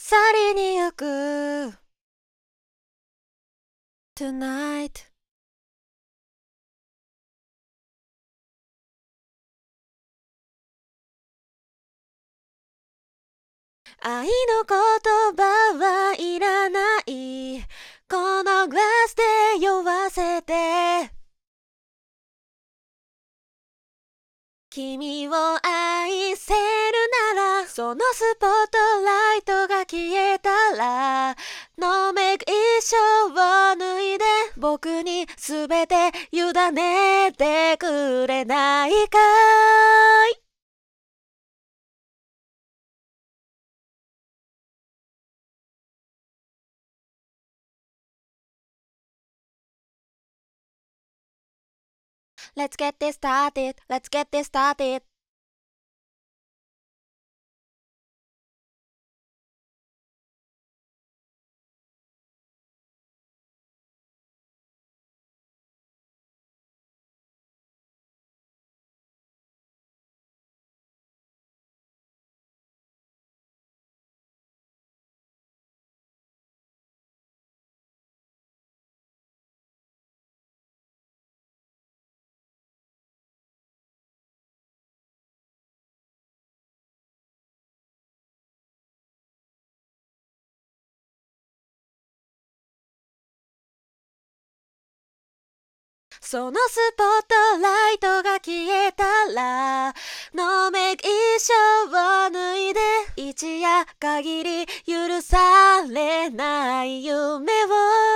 去りに行く Tonight。 愛の言葉はいらない、このグラスで酔わせて、君を愛せるなら、そのスポットライトが消えたら、ノーメイク衣装を脱いで、僕にすべて委ねてくれないかい。Let's get this started, let's get this started。そのスポットライトが消えたら、ノーメイク衣装を脱いで、一夜限り許されない夢を